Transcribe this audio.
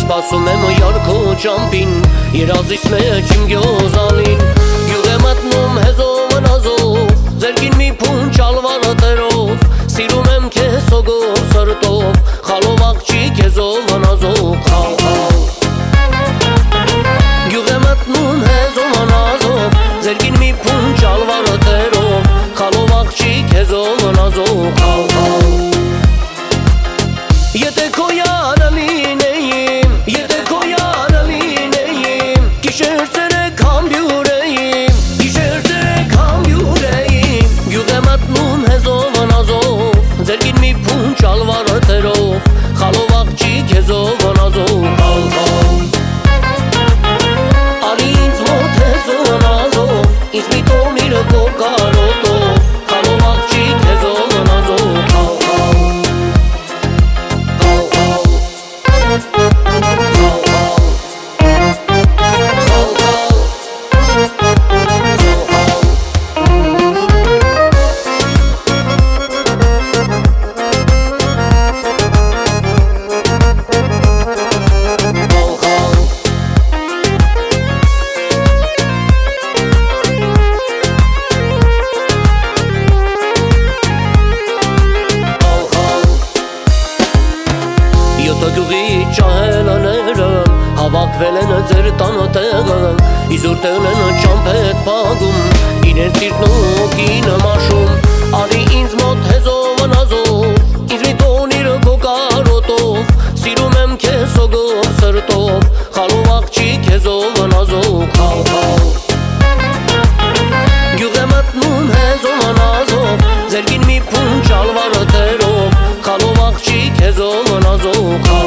Սպասում եմ երկու ճամփին, երազիս մեջ իմ գյոզանին։ Գյուղ եմ մտնում հեզով նազով, ձերքին մի փունջ ալվարատերով, սիրում եմ քեզ հոգով սրտով, խալով աղջիկ քեզով նազով, խալ խալ։ Գյուղ եմ մտնում հեզով նազով, ձերքին մի փունջ ալվարատերով, խալով աղջիկ քեզով նազով, խալ խալ։ Եթե քո յարը լինեիմ, եթե քո յարը լինեիմ, գիշեր ցերեկ համբյուրեիմ, գիշեր ցերեկ համբյուրեիմ, գյուղ եմ մտնում հեզով նազով, ձերքին մի փունջ ալվարատերով, խալով աղջիկ քեզով նազով, խալ խալ։ Արի ինձ մոտ հեզով նազով, ինձ մի տոնիր կոկարոտով, խալով աղջիկ քեզով նազով, խալ խալ։ Յոթը գյուղի ճահելաները հավաքվել են ձեր տանը տեղը, իզուր տեղն են ճամփետ պագում, իրենց սիրտն ու կինը մաշում։ Արի ինձ մոտ հեզով նազով, ինձ մի տոնիր կոկարոտով, սիրում եմ քեզ հոգով սրտով, խալով աղջիկ քեզով նազով, խալ խալ։ Գյուղ եմ մտնում հեզով նազով, ձերքին մի փունջ ալվարատերով, խալով աղջիկ քեզով նազով, խալ։